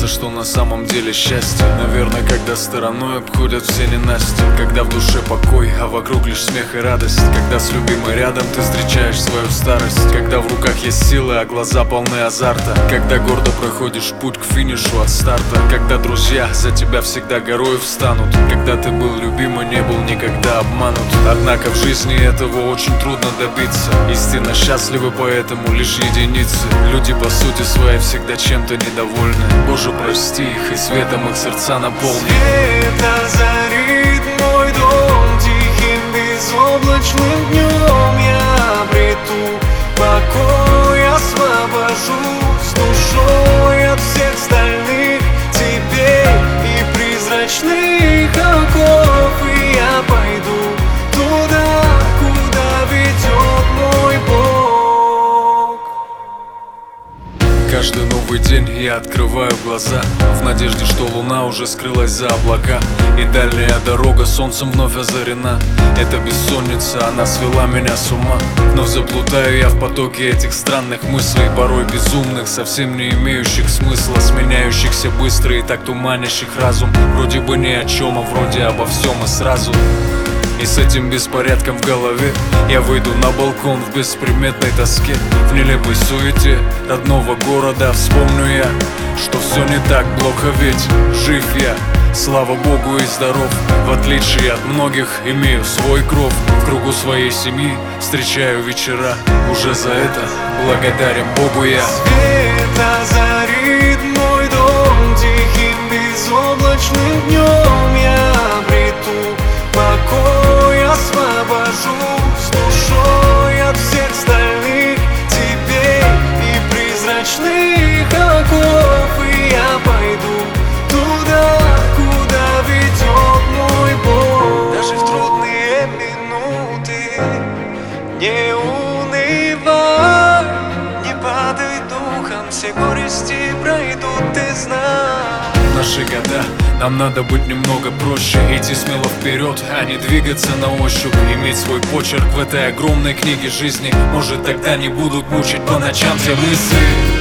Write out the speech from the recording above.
что на самом деле счастье? Наверное, когда стороной обходят все ненасти, когда в душе покой, а вокруг лишь смех и радость, когда с любимой рядом ты встречаешь свою старость, когда в руках есть силы, а глаза полны азарта, когда гордо проходишь путь к финишу от старта, когда друзья за тебя всегда горой встанут, когда ты был любим и не был никогда обманут. Однако в жизни этого очень трудно добиться. Истинно счастливы поэтому лишь единицы. Люди по сути своей всегда чем-то недовольны. Боже, прости их, и светом их сердца наполни. Свет озарит мой дом тихим безоблачным днем. Я обрету покой, освобожусь душой от всех стальных цепей и призрачных оков. И я пойду туда, куда ведет мой Бог. Каждый новый день я открываю глаза в надежде, что луна уже скрылась за облака, и дальняя дорога солнцем вновь озарена. Эта бессонница, она свела меня с ума. Вновь заплутаю я в потоке этих странных мыслей, порой безумных, совсем не имеющих смысла, сменяющихся быстро и так туманящих разум. Вроде бы ни о чем, а вроде обо всем и сразу. И с этим беспорядком в голове я выйду на балкон в бесприметной тоске. В нелепой суете родного города вспомню я, что все не так плохо, ведь жив я, слава Богу, и здоров. В отличие от многих имею свой кров. В кругу своей семьи встречаю вечера. Уже за это благодарен Богу я. Свет озарит мой дом тихим безоблачным днем. Я обрету покой, освобожусь душой от всех стальных цепей и призрачных оков. И я пойду туда, куда ведет мой Бог. Даже в трудные минуты не унывай, не падай духом, все горести пройдут, ты знаешь. В наши года нам надо быть немного проще, идти смело вперед, а не двигаться на ощупь. Иметь свой почерк в этой огромной книге жизни. Может, тогда не будут мучить по ночам те мысли,